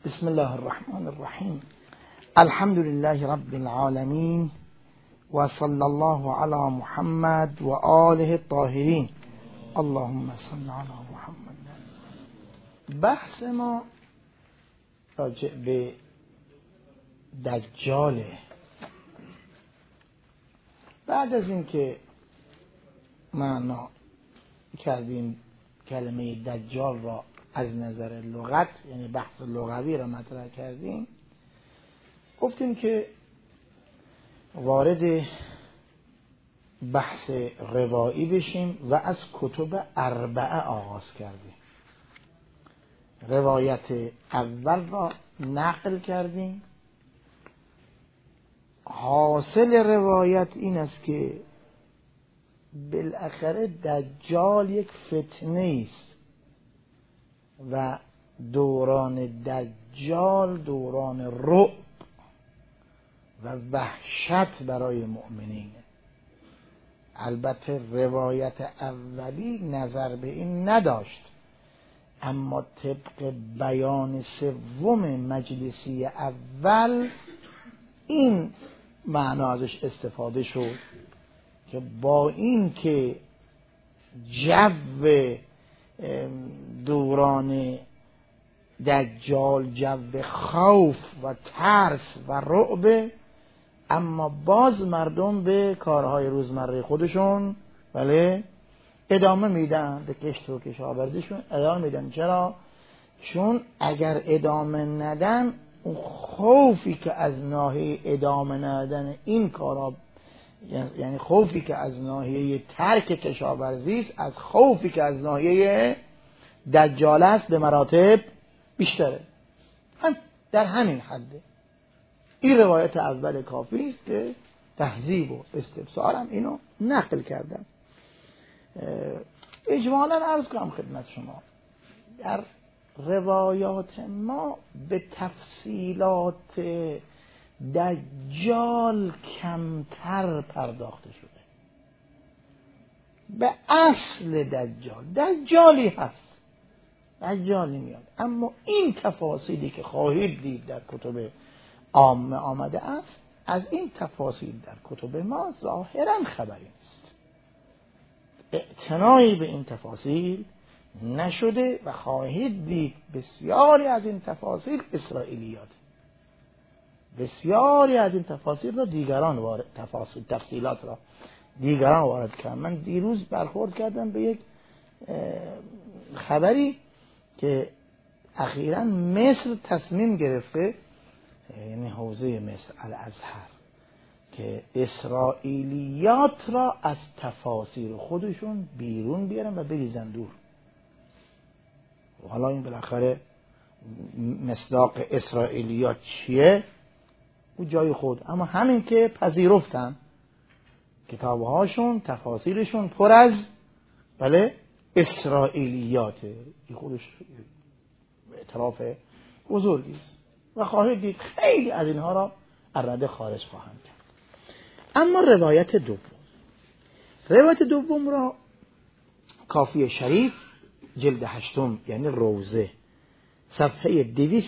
بسم الله الرحمن الرحیم. الحمد لله رب العالمین و صلی الله علی محمد و آله الطاهرین. اللهم صل علی محمد. بحث ما راجع به دجاله. بعد از اینکه معنا کردیم کلمه دجال را از نظر لغت، یعنی بحث لغوی را مطرح کردیم، گفتیم که وارد بحث روایی بشیم و از کتب اربعه آغاز کردیم. روایت اول را نقل کردیم. حاصل روایت این است که بالاخره دجال یک فتنه است و دوران دجال دوران رعب و وحشت برای مؤمنین. البته روایت اولی نظر به این نداشت، اما طبق بیان سوم مجلسی اول این معنا ازش استفاده شد که با این که جو دوران دجال جو خوف و ترس و رعب، اما باز مردم به کارهای روزمره خودشون ادامه میدن، به کشت و کشاورزیشون ادامه میدن. چرا؟ چون اگر ادامه ندن، اون خوفی که از ناحیه ادامه ندن این کارا، یعنی خوفی که از ناحیه ترک کشاورزی است، از خوفی که از ناحیه دجال است به مراتب بیشتره. هم در همین حده. این روایت اول کافی است که تهذیب و استفسارم اینو نقل کردم. اجمالاً عرض کنم خدمت شما، در روایات ما به تفصیلات دجال کمتر پرداخته شده. به اصل دجالی هست، دجالی میاد، اما این تفاصیلی که خواهید دید در کتب عامه آمده است، از این تفاصیل در کتب ما ظاهراً خبری نیست. اعتنایی به این تفاصیل نشده و خواهید دید بسیاری از این تفاصیل اسرائیلیات، بسیاری از این تفاصیل را دیگران تفصیلات را دیگران وارد کردن. من دیروز برخورد کردم به یک خبری که اخیراً مصر تصمیم گرفته، یعنی حوزه مصر الازهر، که اسرائیلیات را از تفاسیر خودشون بیرون بیارن و بریزن دور. حالا این بالاخره مصداق اسرائیلیات چیه؟ او جای خود، اما همین که پذیرفتن کتابهاشون، تفاسیرشون پر از اسرائیلیاته، این خودش اعتراف بزرگی است و خواهید دید خیلی از اینها را الرده خارج خواهند کرد. اما روایت دوم را کافی شریف جلد 8 یعنی روزه صفحه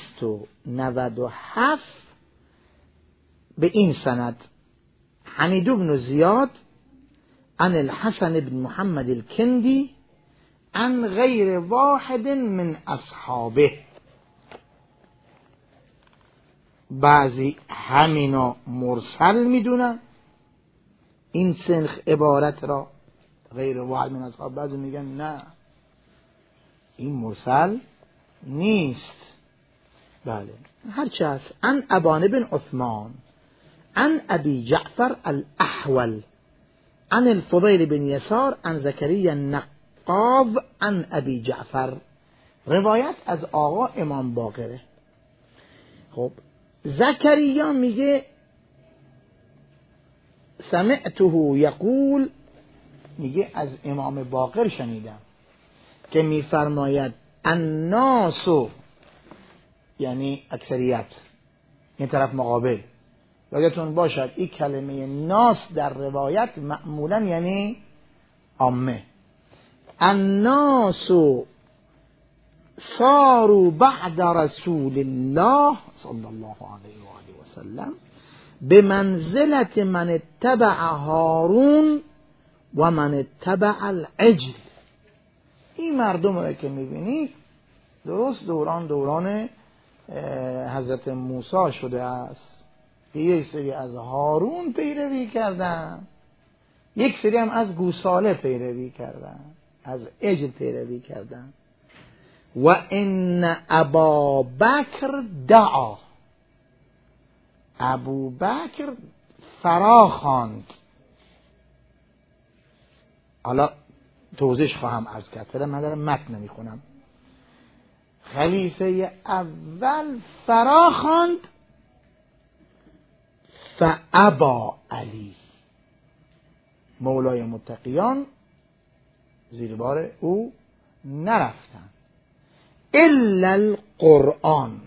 297 به این سند: حمید بن زیاد عن الحسن بن محمد الكندي عن غیر واحد من اصحابه. بعضی همینا مرسل میدونن این سنخ عبارت را، غیر واحد من اصحاب. بعضی میگن نه، این مرسل نیست. بله، هرچه هست. عن ابان بن عثمان عن ابی جعفر الاحول عن الفضیل بن یسار عن زکریا النقاو عن ابی جعفر. روایت از آقا امام باقره. خب زکریا میگه سمعته یقول، میگه از امام باقر شنیدم که میفرماید الناس، یعنی اکثریت، این طرف مقابل. یادتون باشد این کلمه ناس در روایت معمولا یعنی عامه. الناس صاروا بعد رسول الله صلی الله علیه و آله و سلم به منزلت من اتبع هارون و من اتبع العجل. این مردم رو که میبینید درست دوران حضرت موسی شده است که یک سری از هارون پیروی کردن، یک سری هم از گوساله پیروی کردن، از عجل پیروی کردن. و ان ابا بکر دعا، ابو بکر فرا خواند. حالا توضیح خواهم عرض کرد، فعلا من دارم متن نمیخونم. خلیفه اول فرا خواند فابا علی، مولای متقیان زیر بار او نرفتن. الا القرآن،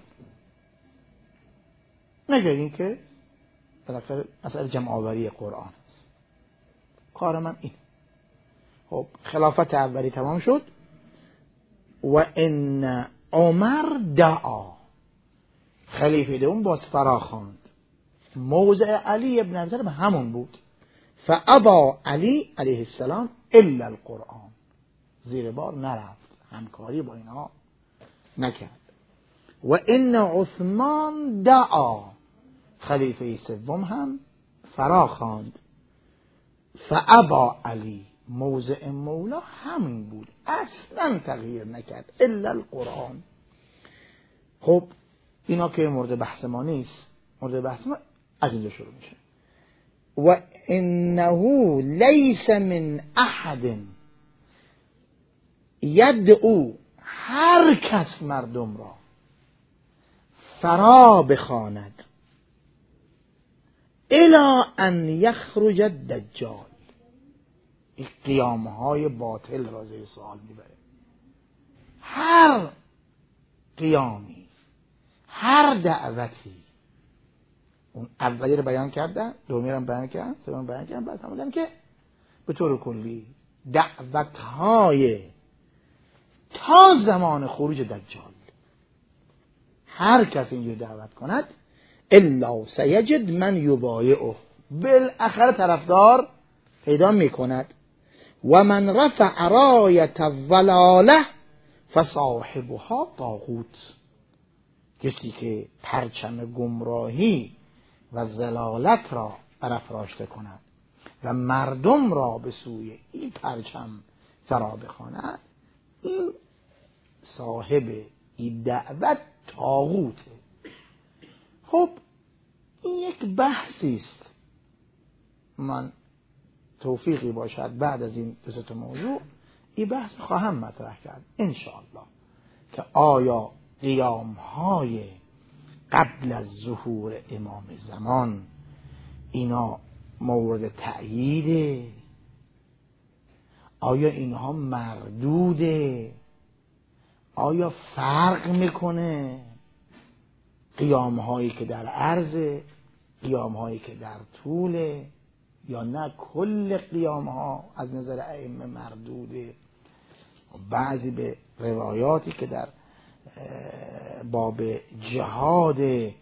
مگر این که بالاخره مسئله جمع آوری قرآن است. کار من این. خب خلافت اولی تمام شد. و ان عمر دعا، خلیفه دوم باز فرا خواند. موضع علی ابن ابی طالب همون بود. فابا علی علیه السلام الا القرآن، زیر بار نرفت، همکاری با اینها نکرد. و ان عثمان دعا، خلیفه سوم هم فرا خواند. فابا علی، موضع مولا همین بود، اصلا تغییر نکرد، الا القرآن. خب اینا که مورد بحث ما نیست، مورد بحث ما از اینجا شروع میشه. و انه لیس من احد یدعو، هر کس مردم را فرا بخواند الی ان یخرج الدجال، این قیامهای باطل را زیر سوال میبره. هر قیامی، هر دعوتی، اون اولی رو بیان کردن، دومی رو بیان کردن، سومی رو بیان کردن، بعد فرمودن که به طور کلی دعوتهای تا زمان خروج دجال، هر کس اینجور دعوت کند الا سیجد من یبایعه، بالاخره طرفدار پیدا میکند. و من رفع رایت الضلاله فصاحبها طاغوت، کسی که پرچم گمراهی و ضلالت را برافراشته کند و مردم را به سوی این پرچم فرا بخواند، این صاحب این دعوت طاغوته. خب این یک بحثی است، من توفیقی باشد بعد از این دو تا موضوع این بحث خواهم مطرح کرد انشاءالله، که آیا قیام‌های قبل از ظهور امام زمان اینا مورد تأییده؟ آیا اینها مردوده؟ آیا فرق میکنه قیام‌هایی که در عرض، قیام‌هایی که در طوله، یا نه کل قیام‌ها از نظر ائمه مردوده؟ بعضی به روایاتی که در باب جهاد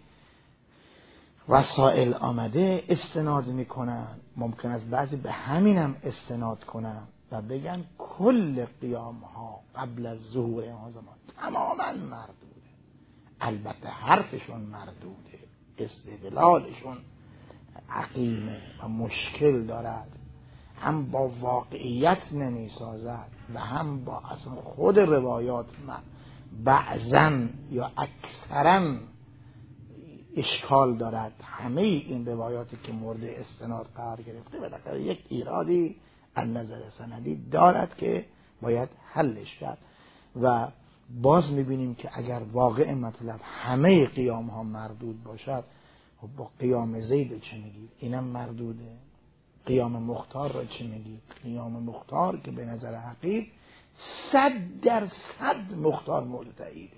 وسائل آمده استناد میکنن، ممکن است بعضی به همینم استناد کنن و بگن کل قیام‌ها قبل از ظهور امام زمان تماما مردوده. البته حرفشون مردوده، استدلالشون عقیمه و مشکل دارد، هم با واقعیت نمی سازد و هم با اصلا خود روایات بعضاً یا اکثراً اشکال دارد. همه این روایاتی که مورد استناد قرار گرفته بالاخره یک ایرادی از نظر سندی دارد که باید حلش کرد. و باز میبینیم که اگر واقع مطلب همه قیام ها مردود باشد، خب با قیام زید چه میگید؟ اینم مردوده. قیام مختار را چه میگید؟ قیام مختار که به نظر حقیق 100% مختار مورد تاییده،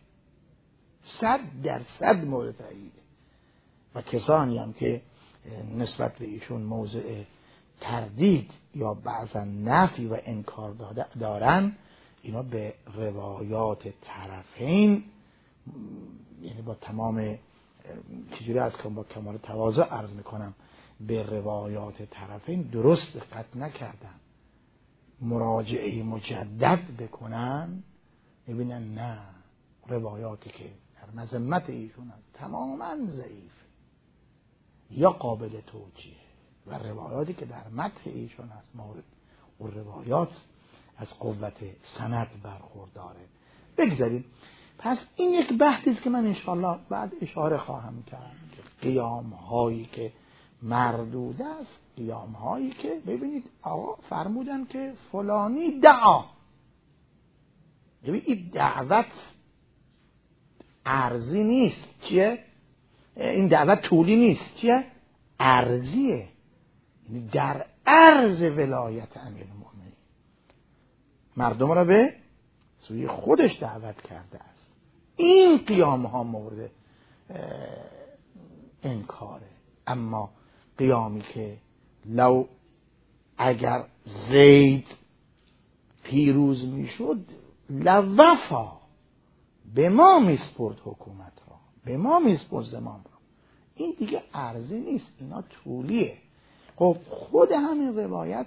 100% مورد تاییده. و کسانی هم که نسبت به ایشون موضع تردید یا بعضا نفی و انکار دارن، اینا به روایات طرفین، یعنی با تمام چجوری از کنم با کمال تواضع عرض میکنم، به روایات طرفین درست دقت نکردن، مراجعه مجدد بکنن، میبینن نه، روایاتی که در مذمت ایشون هست تماما ضعیف یا قابل توجیه، و روایاتی که در مدح ایشون هست مورد و روایات از قوت سند برخورداره. بگذاریم. پس این یک بحثی است که من انشاءالله بعد اشاره خواهم کرد که قیام هایی که مردود است، قیام هایی که ببینید آقا فرمودن که فلانی دعا، ببینید این دعوت عرضی نیست، چیه؟ این دعوت طولی نیست، چیه؟ عرضیه، یعنی در عرض ولایت امیرالمؤمنین مردم را به سوی خودش دعوت کرده است. این قیام ها مورد انکاره. اما قیامی که لو اگر زید پیروز میشد لوفا به ما میسپرد حکومت را، به ما میسپرد زمام را، این دیگه عرضی نیست، اینا طولیه. خب خود همین روایت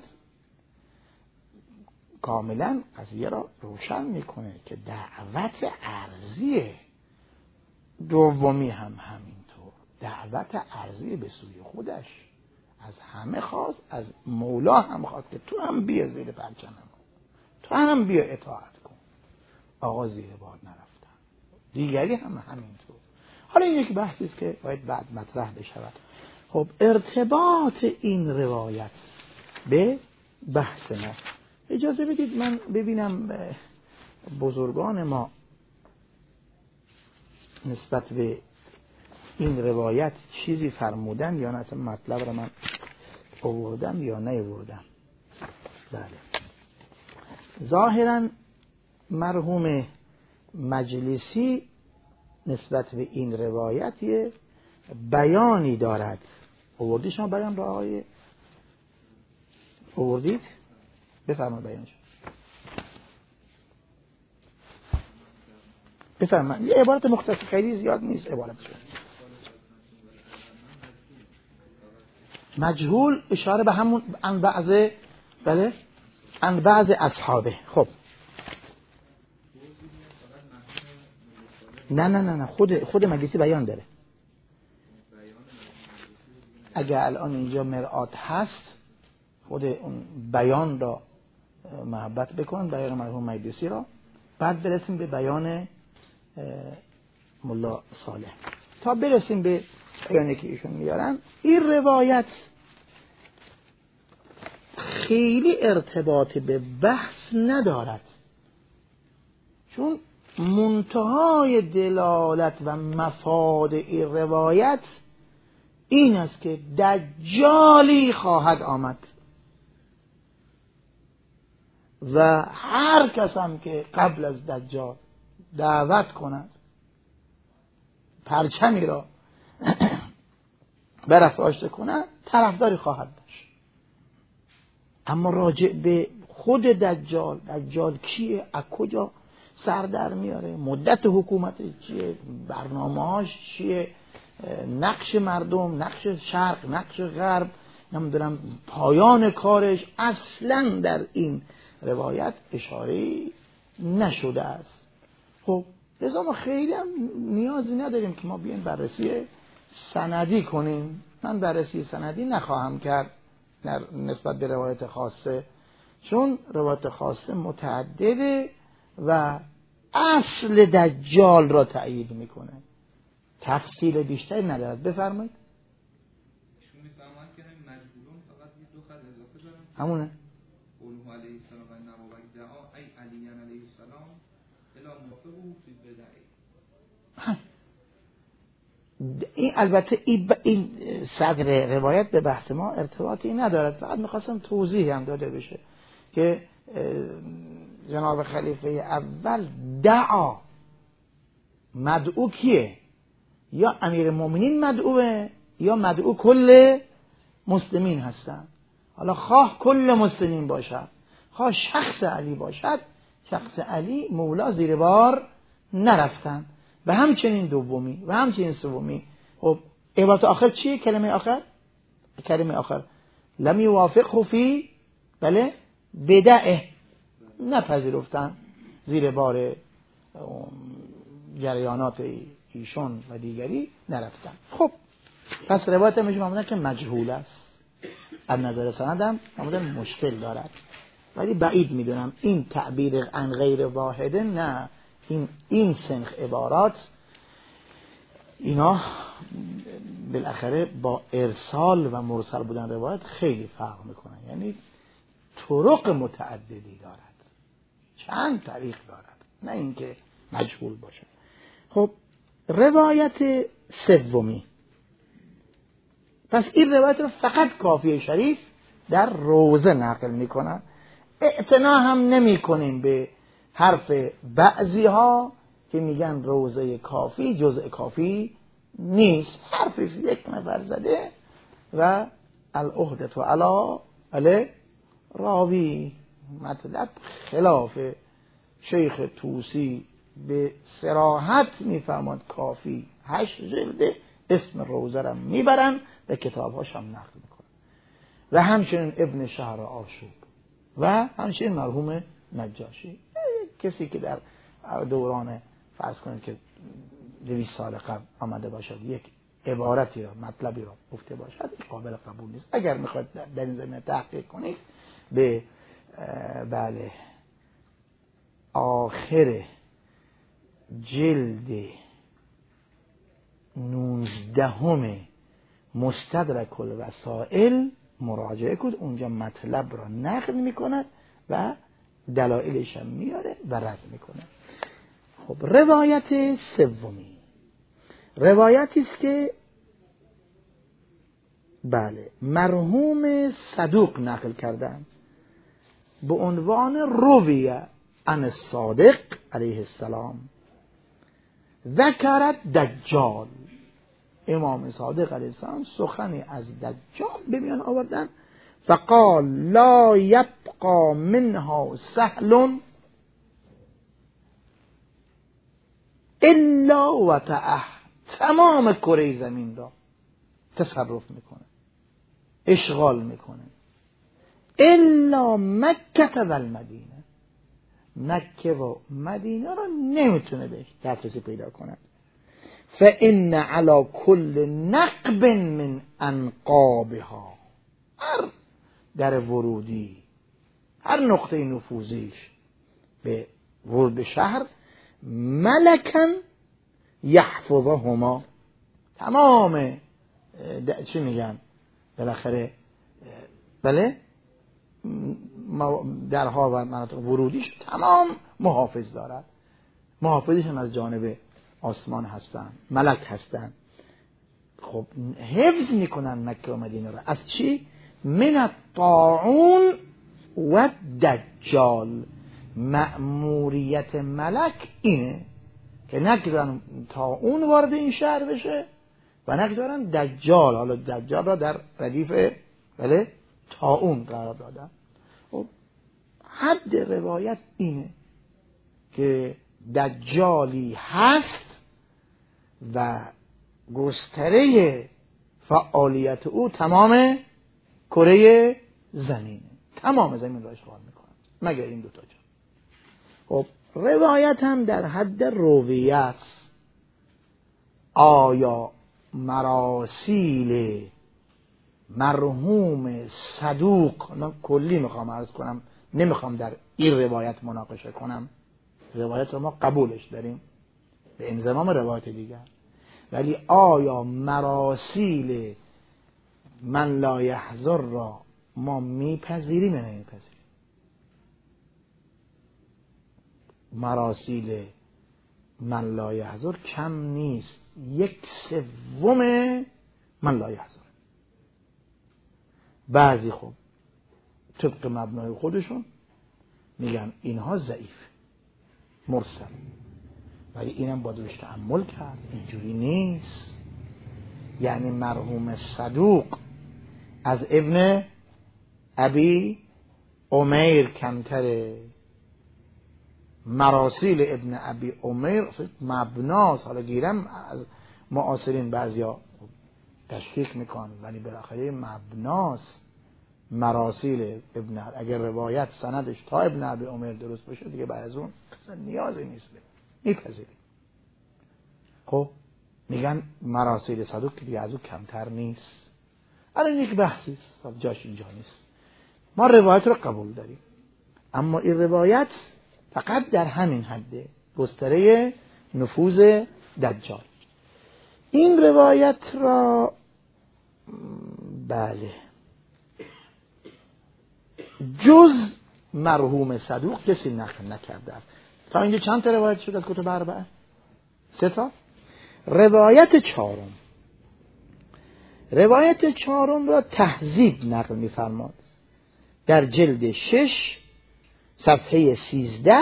کاملا قضیه را روشن میکنه که دعوت عرضیه. دومی هم همینطور، دعوت عرضی به سوی خودش، از همه خواست، از مولا هم خواست که تو هم بیا زیر پرچم ما، تو هم بیا اطاعت کن. آقا زیر باد نرفتن، دیگری هم همینطور. حالا این یک بحثی است که باید بعد مطرح بشود. خب ارتباط این روایت به بحث ما، اجازه بدید من ببینم بزرگان ما نسبت به این روایت چیزی فرمودن یا نه، اصلا مطلب را من آوردم یا نیاوردم. بله، ظاهرا مرحوم مجلسی نسبت به این روایت یه بیانی دارد. آوردی شما بیان را آقای آوردید؟ بفرمایید بیانش. بفرمایید. یه عبارت مختصر، خیلی زیاد نیست عبارتش. مجهول اشاره به همون ان بعض، بله، ان بعض اصحابه. خب نه خود مجلسی بیان داره. اگه الان اینجا مرآت هست خود اون بیان را محبت بکن، بیان مرحوم مجلسی را، بعد برسیم به بیان ملا صالح. تا برسیم به بیانی که ایشون میارن، این روایت خیلی ارتباط به بحث ندارد، چون منتهای دلالت و مفاد این روایت این است که دجالی خواهد آمد و هر کس هم که قبل از دجال دعوت کند، پرچمی را برافراشته کند، طرفداری خواهد داشت. اما راجع به خود دجال کیه، از کجا سر در میاره، مدت حکومتش چیه، برنامه‌هاش چیه، نقش مردم، نقش شرق، نقش غرب، نمیدونم پایان کارش، اصلا در این روایت اشاره نشده است. خب لذا ما خیلی هم نیازی نداریم که ما بیایم بررسی سندی کنیم. من بررسی سندی نخواهم کرد نسبت به روایت خاصه، چون روایت خاصه متعدده و اصل دجال را تأیید میکنه، تفصیل بیشتری ندارد. بفرمایید. ایشون میفرمایند که همین مجبورون فقط یه دو خط اضافه دارن، همونه قوله علیه السلام و نبوت دعا ای علی علیه السلام الا موافقه فی بدعه. این البته این صدر روایت به بحث ما ارتباطی ندارد، فقط میخواستم توضیح هم داده بشه که جناب خلیفه اول دعا، مدعو کیه؟ یا امیر المؤمنین مدعوه یا مدعو کل مسلمین هستن. حالا خواه کل مسلمین باشد، خواه شخص علی باشد، شخص علی مولا زیر بار نرفتن. و همچنین دومی و همچنین سومی. خب عبارت آخر چیه؟ کلمه آخر لم یوافقه فی بله بدعه، نپذیرفتن، زیر بار جریانات ایشون و دیگری نرفتن. خب پس روایت میشه معمولا که مجهول است، از نظر سندم معمولا مشکل دارد، ولی بعید میدونم این تعبیر عن غیر واحده، نه این سنخ عبارات اینا بالاخره با ارسال و مرسل بودن روایت خیلی فرق میکنن، یعنی طرق متعددی دارد، چند طریق دارد، نه اینکه مجهول باشه. خب روایت سومی، پس این روایت رو فقط کافی شریف در روزه نقل میکنن، اعتنا هم نمی کنیم به حرف بعضی ها که میگن روزه کافی جزء کافی نیست، حرفی یک نفر زده و العهدة علی راوی، مطلب خلاف شیخ طوسی به صراحت میفهمد کافی 8 جلد، اسم روزه را میبرن و کتابهاش هم نقل میکنن. و همچنین ابن شهر آشوب و همچنین مرحوم نجاشی، کسی که در دوران فرض کنید که 200 سال قبل آمده باشد یک عبارتی را مطلبی را گفته باشد قابل قبول نیست. اگر میخواید در این زمینه تحقیق کنید به بله آخر جلد 19 مستدرک الوسائل مراجعه کنید، اونجا مطلب را نقل میکند و دلایلش هم میاره و رد میکنه. خب روایت سومی روایتی است که بله مرحوم صدوق نقل کردن به عنوان رویه عن الصادق علیه السلام ذکرت دجال. امام صادق علیه السلام سخنی از دجال به میان آوردن، فقال لا یبقى منها سهل الا وطأه، تمام کره زمین را تصرف میکنه، اشغال میکنه، الا مکه و المدینه، مکه و مدینه را نمیتونه بهش دسترسی پیدا کنه. فإن على كل نقب من انقابها، هر در ورودی، هر نقطه نفوذیش به ورود شهر، ملکن یحفظهما، تمام چی میگن بالاخره بله درها و مناطق ورودیش تمام محافظ دارد، محافظش هم از جانب آسمان هستن، ملک هستن. خب حفظ میکنن مکه و مدینه را از چی؟ من الطاعون و دجال. مأموریت ملک اینه که نگذارن طاعون وارد این شهر بشه و نگذارن دجال، حالا دجال را در ردیف بله طاعون قرار دادن. خب حد روایت اینه که دجالی هست و گستره فعالیت او تمام کره زمینه، تمام زمین را اشغال میکنه مگر این دوتا جا. خب روایت هم در حد رویت، آیا مراسیل مرحوم صدوق، من کلی میخوام عرض کنم، نمیخوام در این روایت مناقشه کنم، روایت رو ما قبولش داریم به انضمام روایت دیگر، ولی آیا مراسیل من لا یحضر را ما میپذیریم یا نمیپذیریم؟ مراسیل من لا یحضر کم نیست، 1/3 من لا یحضر. بعضی خب طبق مبنای خودشون میگن اینها ضعیف مرسل، ولی اینم باید روش تأمل کرد، اینجوری نیست. یعنی مرحوم صدوق از ابن ابی عمیر کمتره، مراسیل ابن ابی عمر مبناست. حالا گیرم از معاصرین بعضیا تشکیک میکنن ولی بالاخره مبناست. مراسیل ابن، اگر روایت سندش تا ابن ابی عمر درست باشه دیگه بعد از اون نیازی نیست میپذیریم. خب میگن مراسیل صدوق که دیگه از اون کمتر نیست. الان یک بحثی است جاش اینجا نیست. ما روایت رو قبول داریم اما این روایت فقط در همین حده، گستره نفوذ دجال. این روایت را بله جز مرحوم صدوق کسی نقل نکرده است. تا اینجا چند تا روایت شد از کتب اربعه؟ 3 تا. روایت چهارم را تهذیب نقل می‌فرماد در جلد 6 صفحه 13.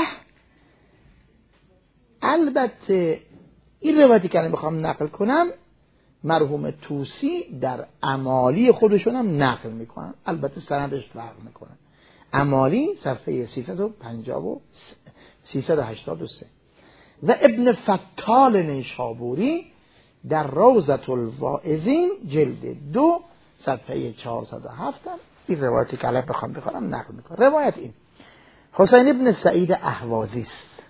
البته این روایتی که میخوام نقل کنم مرحوم طوسی در امالی خودشون هم نقل میکنن، البته سندش فرق میکنه. امالی صفحه 383 و ابن فتال نیشابوری در روضة الواعظین جلد 2 صفحه 407 این روایتی که الان بخوام بخونم نقل میکنه. روایت این حسین ابن سعید اهوازی است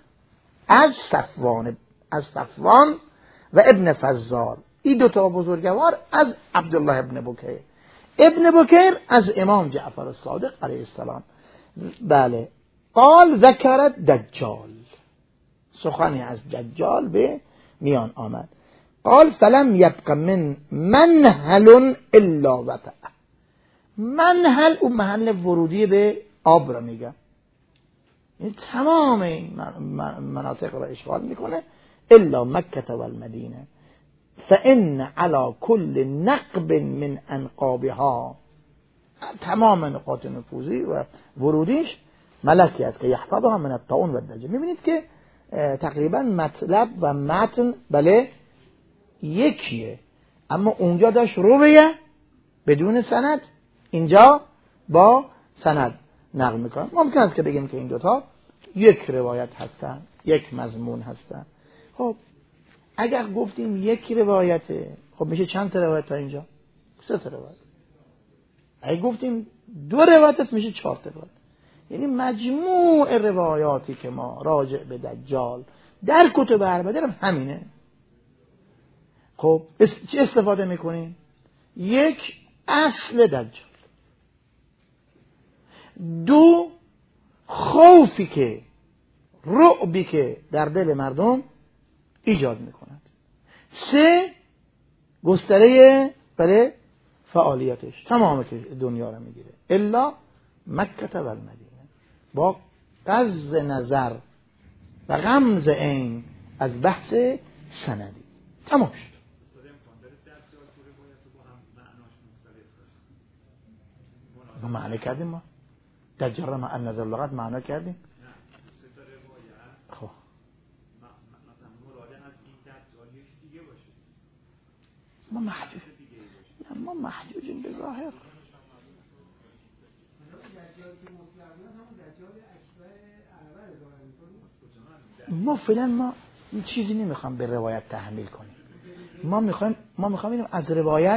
از صفوان و ابن فزار، این 2 تا بزرگوار از عبدالله ابن بکیر از امام جعفر الصادق علیه السلام. بله قال ذکرت دجال، سخنی از دجال به میان آمد. قال فلم یبق من منهل الا وطأ. منهل اون محل ورودی به آب را میگه، این تمام این مناطق را اشغال میکنه الا مکه و المدینه فان علی کل نقب من انقابها. تمام نقاط نفوذی و ورودیش ملکی است که یحفظها من الطاعون و الدجال. میبینید که تقریبا مطلب و متن بله یکیه، اما اونجا داشت رویه بدون سند، اینجا با سند نقل میکنم. ممکن است که بگیم که این 2 تا یک روایت هستن، یک مضمون هستن. خب اگر گفتیم یک روایته، خب میشه چند تا روایت تا اینجا؟ 3 تا روایت. اگر گفتیم 2 روایت است میشه 4 تا روایت. یعنی مجموع روایاتی که ما راجع به دجال در کتب اربعه داریم همینه. خب چه استفاده میکنیم؟ 1 اصل دجال، 2 خوفی که رعبی که در دل مردم ایجاد میکند، 3 گستره برای فعالیتش تمام دنیا رو میگیره الا مکه و المدینه با غض نظر و غمز عین از بحث سندی. تمام شد. ما معنی کردیم، ما دجال را از نظر لغت معنا کردیم. خب ما محجوجیم به ظاهر. ما فعلا این چیزی نمیخوام به روایت تحمیل کنیم. ما میخوام اینو از روایت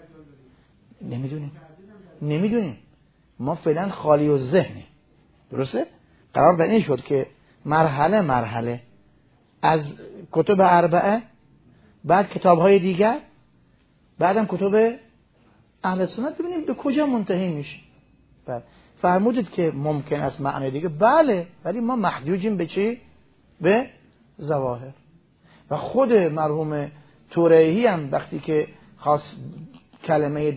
نمیدونیم. ما فعلا خالی و ذهنی. درسته؟ قرار بر این شد که مرحله از کتب اربعه، بعد کتاب‌های دیگر، بعدم کتب اهل سنت ببینیم به کجا منتهی میشه. بله فرمودید که ممکن است معنی دیگه، بله، ولی ما محجوجیم به چی؟ به ظواهر. و خود مرحوم تورایی هم وقتی که خاص کلمه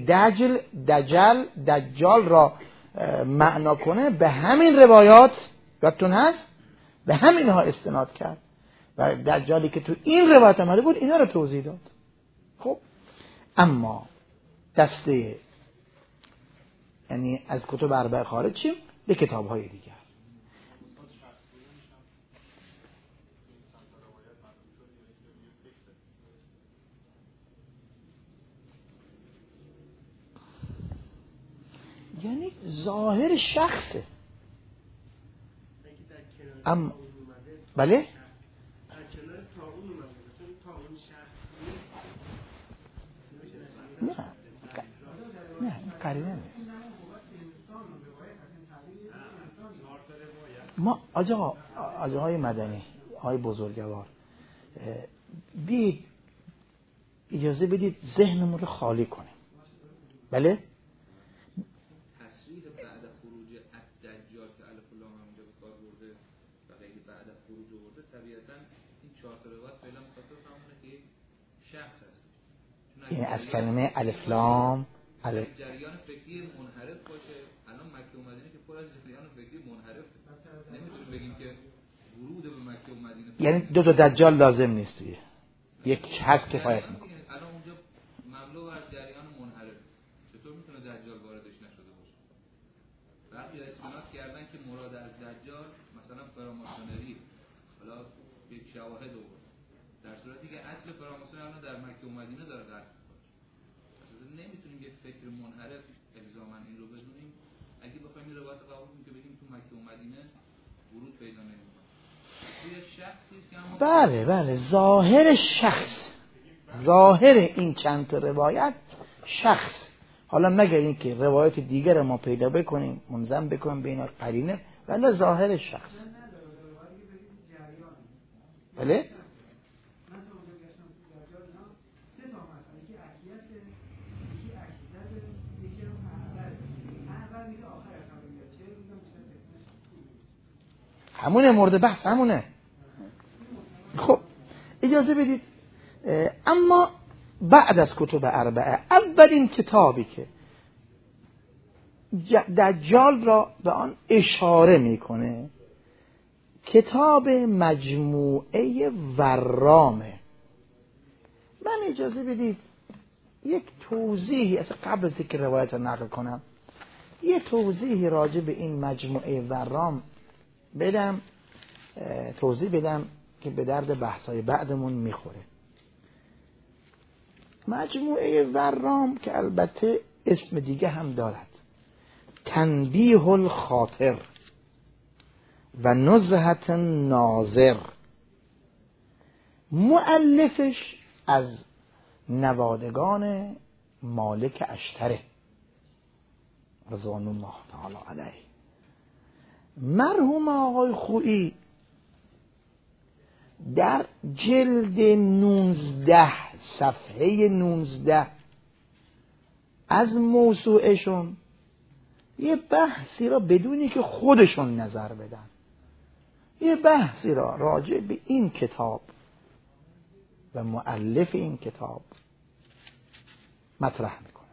دجال را معنا کنه به همین روایات یادتون هست به همینها استناد کرد و دجالی که تو این روایت آمده بود اینا رو توضیح داد. خب اما دسته یعنی از کتب اربعه خارج شیم به کتاب‌های دیگر. یعنی ظاهر شخصه. بله؟ نه قرینه نیست. ما آجاهای مدنی، های بزرگوار، اجازه بدید ذهنمون رو خالی کنیم. بله؟ تصریح بعد خروج الدجال که الف و لام اونجا به کار برده و غیر بعد خروج برده، طبیعتاً این 4 تا روایت فعلا مخاطب همونه که شخص هست. این از کلمه الف لام جریان فکری منحرف باشه. الان مکه و مدینه که پر از جریان فکری منحرف، نمیتونیم بگیم که ورود به مکه و مدینه، یعنی دو تا دجال لازم نیست دیگه، یک هست کفایت میکنه. الان اونجا مملو از جریان منحرف، چطور میتونه دجال واردش نشده باشه؟ بعضی استناد کردن که مراد از دجال مثلا فراماسونری، حالا یک شواهد آورد، در صورتی که اصل فراماسونری الان در مکه و مدینه داره قرار می‌گیره. نمیتونیم یه فکر منحرف الزاماً این رو بدونیم. اگه بخوایم این روایت قبول کنیم که بگیم تو مکه و مدینه ورود پیدا نمی‌کنه، توی شخصی که بله ظاهر شخص، ظاهر این چند تا روایت شخص. حالا مگر این که روایت دیگر ما پیدا بکنیم منظم بکنیم بین قرینه، ولی ظاهر شخص. بله؟ همونه مورد بحث همونه. خب اجازه بدید، اما بعد از کتب اربعه اولین کتابی که دجال را به آن اشاره میکنه کتاب مجموعه ورامه. من اجازه بدید یک توضیحی از قبل از اینکه روایت رو نقل کنم یه توضیحی راجع به این مجموعه ورام بدم، توضیح بدم که به درد بحث‌های بعدمون میخوره. مجموعه ورام که البته اسم دیگه هم دارد، تنبیه الخاطر و نزهت ناظر، مؤلفش از نوادگان مالک اشتره رضوان الله تعالی علیه، مرحوم آقای خویی در جلد 19 صفحه 19 از موسوعهشون یه بحثی را بدونی که خودشون نظر بدن، یه بحثی را راجع به این کتاب و مؤلف این کتاب مطرح میکنه.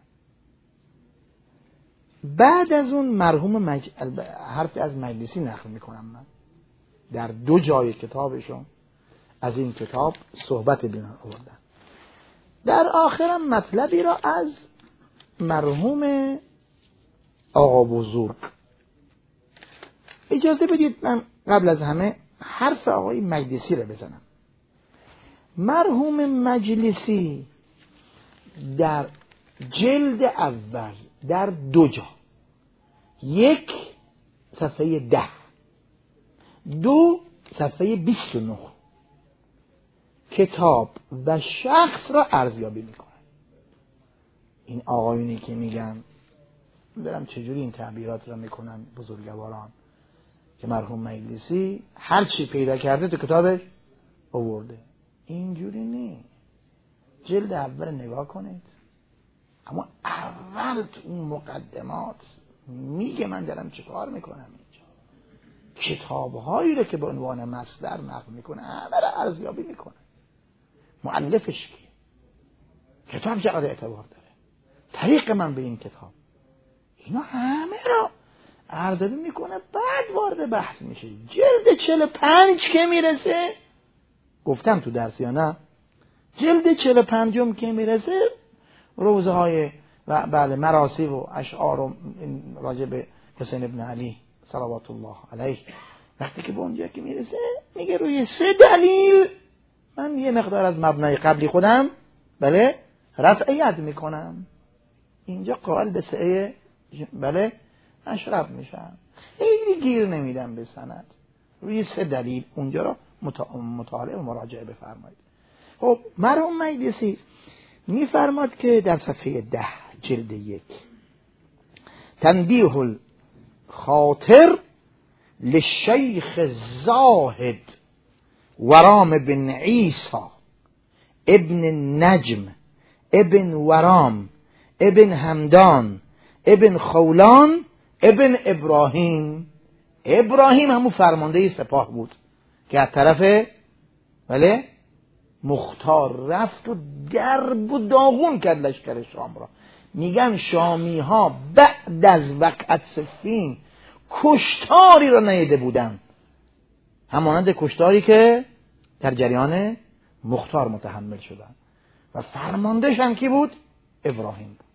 بعد از اون مرحوم حرفی از مجلسی نقل میکنم من در 2 جای کتابشون از این کتاب صحبت بیان آوردن. در آخرم مطلبی را از مرحوم آقا بزرگ. اجازه بدید من قبل از همه حرف آقای مجلسی را بزنم. مرحوم مجلسی در جلد اول در 2 جا، 1 صفحه 10، 2 صفحه 29 کتاب و شخص را ارزیابی میکنه. این آقایونی که میگن دارم چجوری این تعبیرات را میکنن بزرگواران که مرحوم مجلسی هر چی پیدا کرده تو کتابش آورده، اینجوری نیست. جلد اول نگاه کنید، اما اول تو اون مقدمات میگه من دارم چه کار میکنم اینجا، کتابهایی رو که به عنوان مصدر نقل میکنه همه رو ارزیابی میکنه. مؤلفش کی، کتاب چقدر اعتبار داره، طریق من به این کتاب، اینا همه رو ارزیابی میکنه. بعد وارد بحث میشه. جلد 45 که میرسه، گفتم تو درس یا نه، جلد 45 که میرسه روزه های و بله مراسی و اشعار و راجع به حسین ابن علی صلوات الله علیه، وقتی که به اونجا که میرسه میگه روی 3 دلیل من یه مقدار از مبنای قبلی خودم بله رفعیت میکنم. اینجا قائل به 3 بله اشرف میشم، خیلی گیر نمیدم به سند. روی 3 دلیل اونجا رو مطالعه و مراجعه بفرمایید. خب مرحوم مجلسی میفرماد که در صفحه 10 جلد 1 تنبیه الخاطر للشیخ زاهد ورام بن عیسی ابن نجم ابن ورام ابن همدان ابن خولان ابن ابراهیم. ابراهیم همون فرمانده سپاه بود که از طرف بله مختار رفت و درب و داغون کرد لشکر شام را. میگن شامی ها بعد از وقعت صفین کشتاری را ندیده بودن، همانند کشتاری که در جریان مختار متحمل شدن و فرماندهش هم کی بود؟ ابراهیم بود.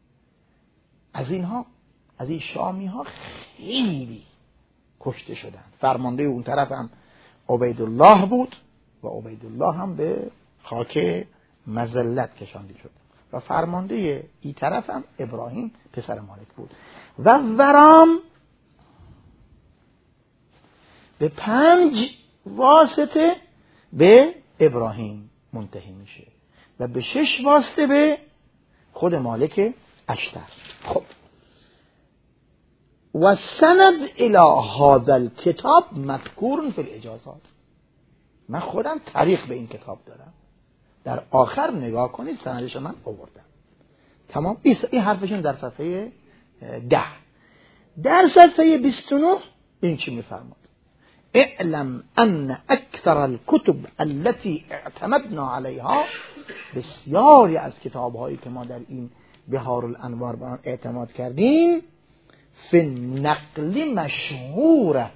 از این شامی ها خیلی کشته شدن. فرمانده اون طرف هم عبیدالله بود و عبیدالله هم به خاک مذلت کشانده شد و فرمانده این طرف هم ابراهیم پسر مالک بود. و ورام به 5 واسطه به ابراهیم منتهی میشه و به 6 واسطه به خود مالک اشتر. خب و سند الی هذا الکتاب مذکور فی الاجازات. من خودم تاریخ به این کتاب دارم، در آخر نگاه کنید سندش من آوردم. تمام. این حرفشون در صفحه 10. در صفحه 29 این چی میفرماد؟ اعلم ان اکثر الکتب التي اعتمدنا علیها، بسیاری از کتاب‌هایی که ما در این بحار الانوار به آن اعتماد کردیم، فی نقل مشهوره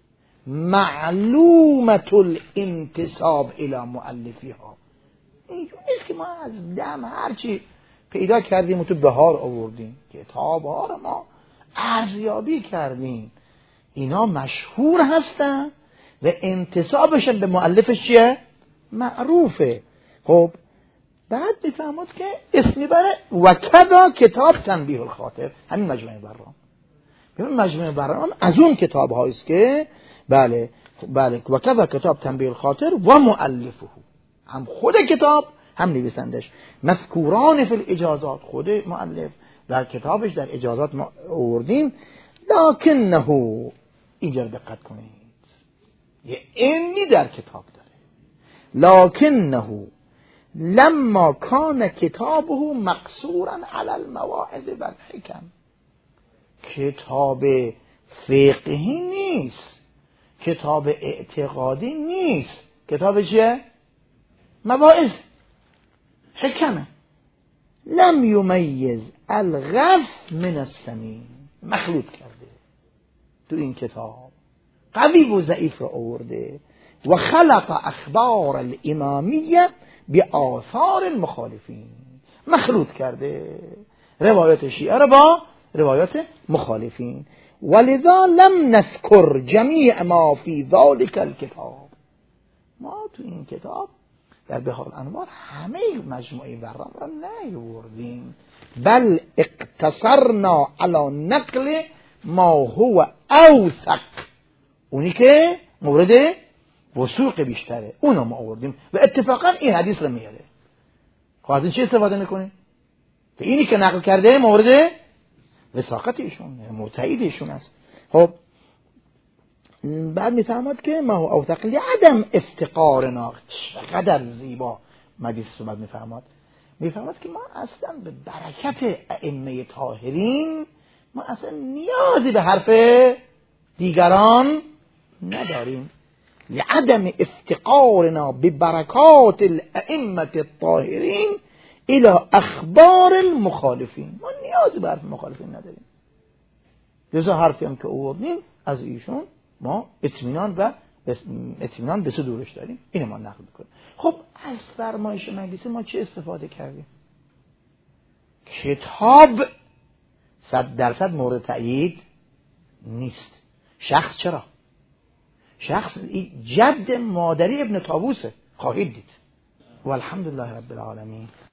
معلومة الانتساب الى مؤلفیها. اینجور نیست که ما از دم هرچی پیدا کردیم و تو بهار آوردیم. کتاب‌ها رو ما ارزیابی کردیم، اینا مشهور هستن و انتسابش به مؤلفش چیه؟ معروفه. خب بعد میفهمد که اسم میبره و کذا کتاب تنبیه الخاطر، همین مجموعه برام. ببین مجموعه برام از اون کتاب هاییست که بله و کذا کتاب تنبیه الخاطر و مؤلفه، هم خود کتاب هم نویسندش مذکوران فی الاجازات، خود مؤلف در کتابش در اجازات ما آوردیم. لکنه اینجا دقت کنید، یه اینی در کتاب داره، لکنه لما کان کتابه مقصورا علی المواعظ و الحکم، کتاب فقهی نیست، کتاب اعتقادی نیست، کتاب چیه؟ مواعظ حکمه. لم یمیز الغث من السمین، مخلوط کرده تو این کتاب، قوی و ضعیف رو آورده و خلق اخبار الامامیه به آثار المخالفین، مخلوط کرده روایت شیعه رو با روایت مخالفین. ولذا لم نذکر جمیع ما فی ذلک الکتاب، ما تو این کتاب در بحار الانوار همه مجموعه ورام را نیاوردیم، بل اقتصرنا علی نقل ما هو اوثق، اونی که مورد وثوق بیشتره اونو ما آوردیم و اتفاقا این حدیث رو میاره. خب از این چه استفاده میکنیم؟ که اینی که نقل کرده مورد وثاقت ایشون، معتقد ایشون است. خب بعد میفهمد که ما هو اوثق لعدم افتقارنا، چقدر زیبا مجلس صحبت میفهمد که ما اصلا به برکت ائمه طاهرین ما اصلا نیازی به حرف دیگران نداریم. لعدم افتقارنا ببرکات الائمه الطاهرین الى اخبار المخالفین، ما نیازی به حرف مخالفین نداریم. لذا حرفی هم که آوردیم از ایشون ما اطمینان به صدورش داریم، اینو ما نقل میکنیم. خب از فرمایش مجلس ما چه استفاده کردیم؟ کتاب 100% مورد تأیید نیست. شخص چرا؟ شخص جد مادری ابن طاووسه، خواهید دید. والحمدلله رب العالمین.